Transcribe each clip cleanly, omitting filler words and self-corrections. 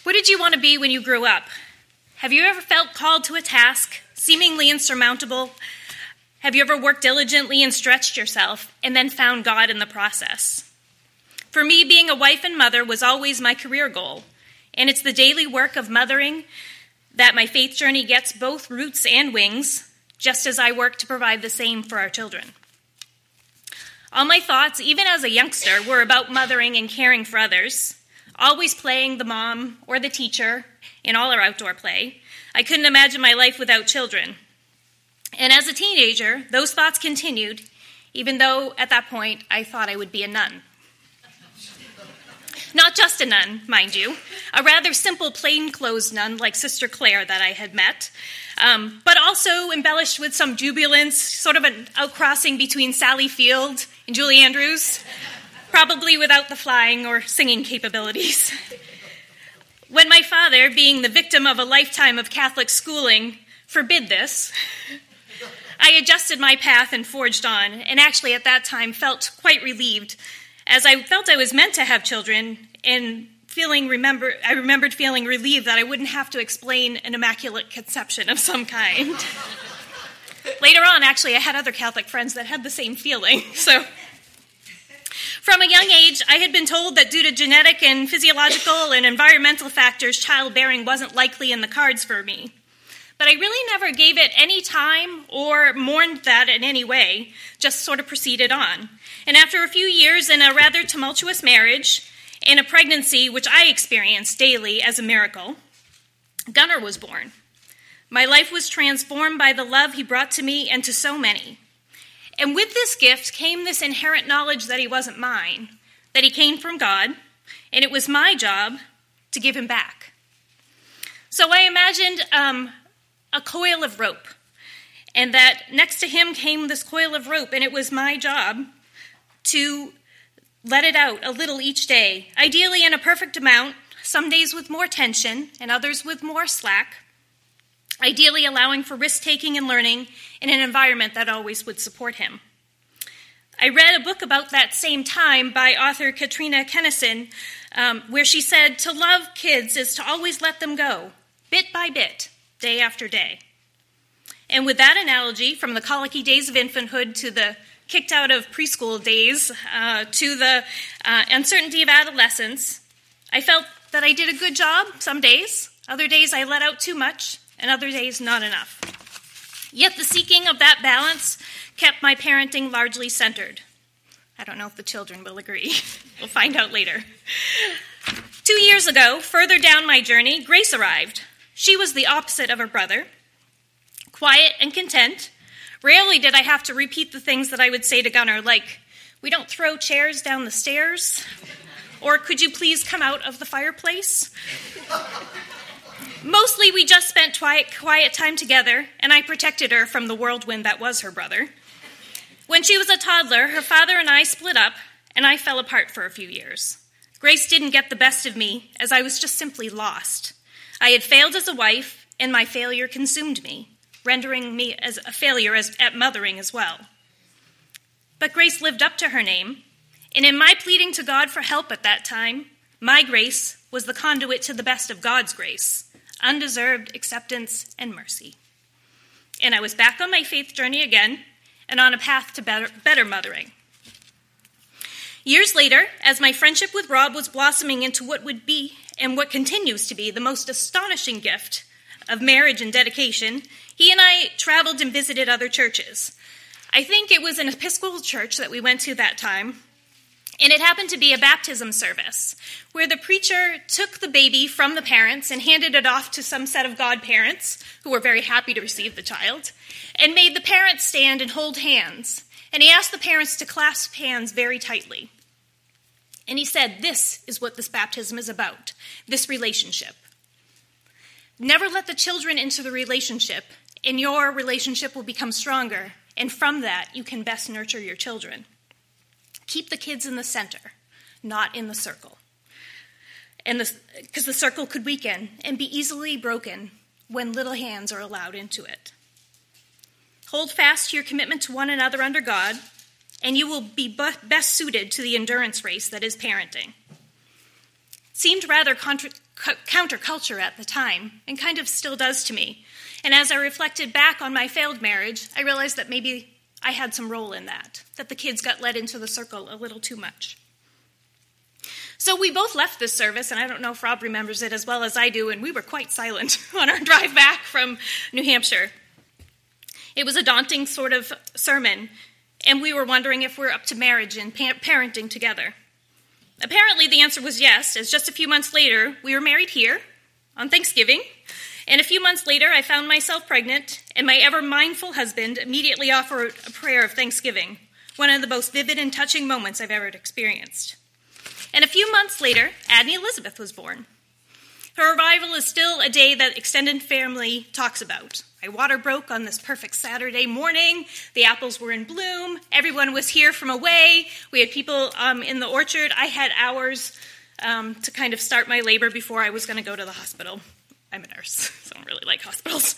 What did you want to be when you grew up? Have you ever felt called to a task, seemingly insurmountable? Have you ever worked diligently and stretched yourself and then found God in the process? For me, being a wife and mother was always my career goal, and it's the daily work of mothering that my faith journey gets both roots and wings, just as I work to provide the same for our children. All my thoughts, even as a youngster, were about mothering and caring for others, always playing the mom or the teacher in all our outdoor play. I couldn't imagine my life without children. And as a teenager, those thoughts continued, even though at that point I thought I would be a nun. Not just a nun, mind you, a rather simple plainclothes nun like Sister Claire that I had met, but also embellished with some jubilance, sort of an outcrossing between Sally Field and Julie Andrews, probably without the flying or singing capabilities. When my father, being the victim of a lifetime of Catholic schooling, forbid this, I adjusted my path and forged on, and actually at that time felt quite relieved, as I felt I was meant to have children, and I remembered feeling relieved that I wouldn't have to explain an immaculate conception of some kind. Later on, actually, I had other Catholic friends that had the same feeling, so... From a young age, I had been told that due to genetic and physiological and environmental factors, childbearing wasn't likely in the cards for me. But I really never gave it any time or mourned that in any way, just sort of proceeded on. And after a few years in a rather tumultuous marriage and a pregnancy, which I experienced daily as a miracle, Gunnar was born. My life was transformed by the love he brought to me and to so many. And with this gift came this inherent knowledge that he wasn't mine, that he came from God, and it was my job to give him back. So I imagined a coil of rope, and that next to him came this coil of rope, and it was my job to let it out a little each day, ideally in a perfect amount, some days with more tension and others with more slack, ideally allowing for risk-taking and learning in an environment that always would support him. I read a book about that same time by author Katrina Kennison, where she said, to love kids is to always let them go, bit by bit, day after day. And with that analogy, from the colicky days of infanthood to the kicked out of preschool days to the uncertainty of adolescence, I felt that I did a good job some days. Other days I let out too much, and other days not enough. Yet the seeking of that balance kept my parenting largely centered. I don't know if the children will agree. We'll find out later. 2 years ago, further down my journey, Grace arrived. She was the opposite of her brother, quiet and content. Rarely did I have to repeat the things that I would say to Gunnar, like, we don't throw chairs down the stairs, or could you please come out of the fireplace? Mostly we just spent quiet time together, and I protected her from the whirlwind that was her brother. When she was a toddler, her father and I split up, and I fell apart for a few years. Grace didn't get the best of me, as I was just simply lost. I had failed as a wife, and my failure consumed me, rendering me as a failure at mothering as well. But Grace lived up to her name, and in my pleading to God for help at that time, my grace was the conduit to the best of God's grace, undeserved acceptance and mercy. And I was back on my faith journey again, and on a path to better mothering. Years later, as my friendship with Rob was blossoming into what would be, and what continues to be, the most astonishing gift of marriage and dedication, he and I traveled and visited other churches. I think it was an Episcopal church that we went to that time, and it happened to be a baptism service, where the preacher took the baby from the parents and handed it off to some set of godparents, who were very happy to receive the child, and made the parents stand and hold hands. And he asked the parents to clasp hands very tightly. And he said, this is what this baptism is about, this relationship. Never let the children into the relationship, and your relationship will become stronger, and from that, you can best nurture your children. Keep the kids in the center, not in the circle. Because the circle could weaken and be easily broken when little hands are allowed into it. Hold fast to your commitment to one another under God, and you will be best suited to the endurance race that is parenting. seemed rather counterculture at the time, and kind of still does to me. And as I reflected back on my failed marriage, I realized that maybe I had some role in that the kids got led into the circle a little too much. So we both left this service, and I don't know if Rob remembers it as well as I do, and we were quite silent on our drive back from New Hampshire. It was a daunting sort of sermon, and we were wondering if we're up to marriage and parenting together. Apparently the answer was yes, as just a few months later, we were married here on Thanksgiving, and a few months later I found myself pregnant, and my ever-mindful husband immediately offered a prayer of thanksgiving, one of the most vivid and touching moments I've ever experienced. And a few months later, Adney Elizabeth was born. Her arrival is still a day that extended family talks about. My water broke on this perfect Saturday morning. The apples were in bloom. Everyone was here from away. We had people in the orchard. I had hours to kind of start my labor before I was going to go to the hospital. I'm a nurse, so I don't really like hospitals.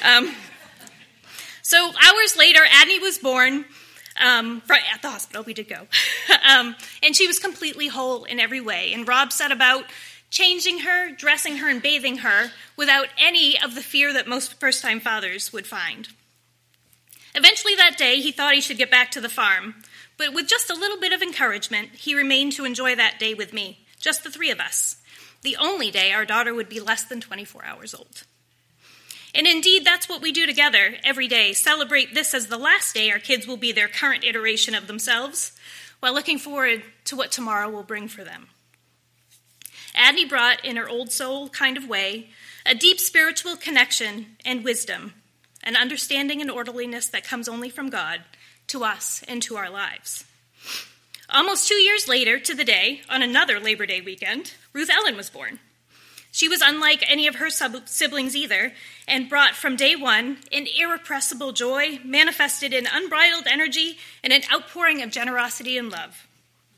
So hours later, Adney was born. At the hospital, we did go. And she was completely whole in every way. And Rob set about changing her, dressing her, and bathing her without any of the fear that most first-time fathers would find. Eventually that day, he thought he should get back to the farm. But with just a little bit of encouragement, he remained to enjoy that day with me, just the three of us. The only day our daughter would be less than 24 hours old. And indeed, that's what we do together every day, celebrate this as the last day our kids will be their current iteration of themselves, while looking forward to what tomorrow will bring for them. Adney brought, in her old soul kind of way, a deep spiritual connection and wisdom, an understanding and orderliness that comes only from God, to us and to our lives. Almost 2 years later, to the day, on another Labor Day weekend, Ruth Ellen was born. She was unlike any of her siblings either, and brought from day one an irrepressible joy manifested in unbridled energy and an outpouring of generosity and love.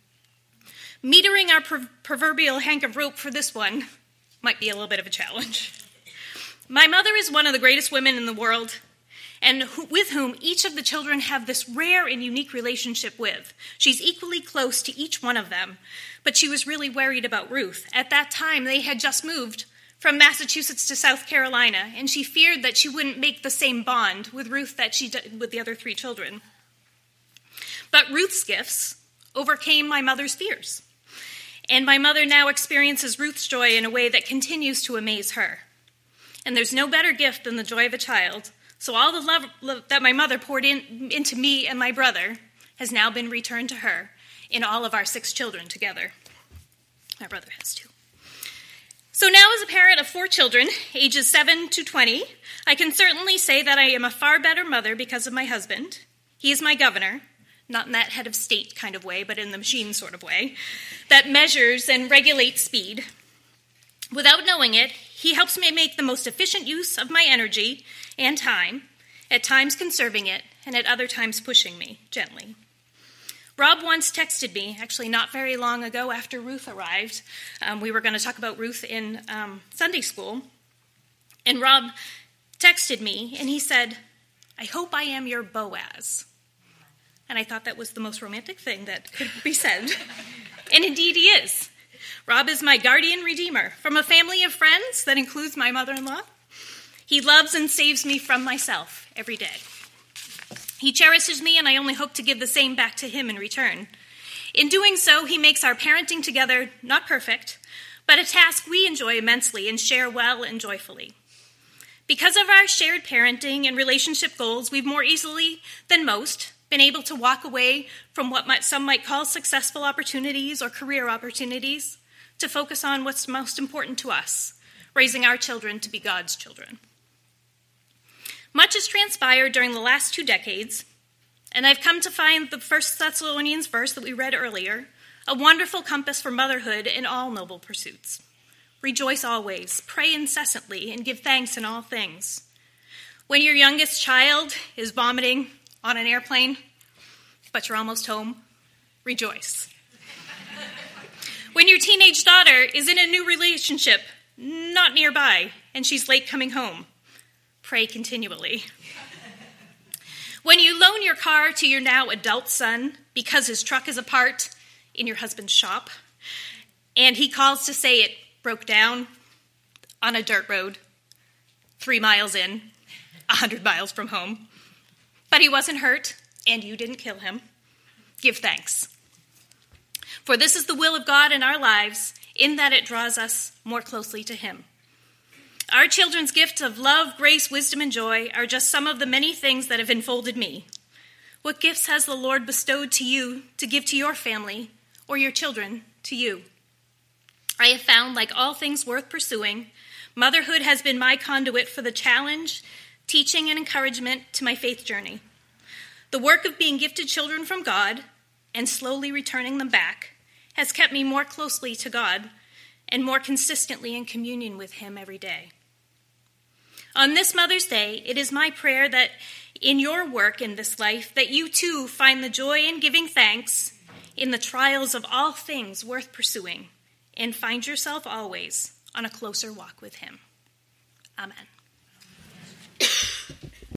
Metering our proverbial hank of rope for this one might be a little bit of a challenge. My mother is one of the greatest women in the world, and with whom each of the children have this rare and unique relationship with. She's equally close to each one of them, but she was really worried about Ruth. At that time, they had just moved from Massachusetts to South Carolina, and she feared that she wouldn't make the same bond with Ruth that she did with the other three children. But Ruth's gifts overcame my mother's fears, and my mother now experiences Ruth's joy in a way that continues to amaze her. And there's no better gift than the joy of a child. So all the love that my mother poured into me and my brother has now been returned to her in all of our 6 children together. My brother has 2. So now as a parent of 4 children, ages 7 to 20, I can certainly say that I am a far better mother because of my husband. He is my governor, not in that head of state kind of way, but in the machine sort of way, that measures and regulates speed. Without knowing it, he helps me make the most efficient use of my energy and time, at times conserving it, and at other times pushing me gently. Rob once texted me, actually not very long ago after Ruth arrived. We were going to talk about Ruth in Sunday school. And Rob texted me, and he said, "I hope I am your Boaz." And I thought that was the most romantic thing that could be said. And indeed he is. Rob is my guardian redeemer from a family of friends that includes my mother-in-law. He loves and saves me from myself every day. He cherishes me, and I only hope to give the same back to him in return. In doing so, he makes our parenting together not perfect, but a task we enjoy immensely and share well and joyfully. Because of our shared parenting and relationship goals, we've more easily than most been able to walk away from what some might call successful opportunities or career opportunities to focus on what's most important to us, raising our children to be God's children. Much has transpired during the last 2 decades, and I've come to find the 1 Thessalonians verse that we read earlier a wonderful compass for motherhood in all noble pursuits. Rejoice always, pray incessantly, and give thanks in all things. When your youngest child is vomiting on an airplane, but you're almost home, rejoice. When your teenage daughter is in a new relationship, not nearby, and she's late coming home, pray continually. When you loan your car to your now adult son because his truck is apart in your husband's shop, And he calls to say it broke down on a dirt road, 3 miles in, 100 miles from home. But he wasn't hurt, and you didn't kill him. Give thanks. For this is the will of God in our lives, in that it draws us more closely to him. Our children's gifts of love, grace, wisdom, and joy are just some of the many things that have enfolded me. What gifts has the Lord bestowed to you to give to your family, or your children to you? I have found, like all things worth pursuing, motherhood has been my conduit for the challenge, teaching, and encouragement to my faith journey. The work of being gifted children from God and slowly returning them back has kept me more closely to God and more consistently in communion with him every day. On this Mother's Day, it is my prayer that in your work in this life, that you too find the joy in giving thanks in the trials of all things worth pursuing, and find yourself always on a closer walk with him. Amen.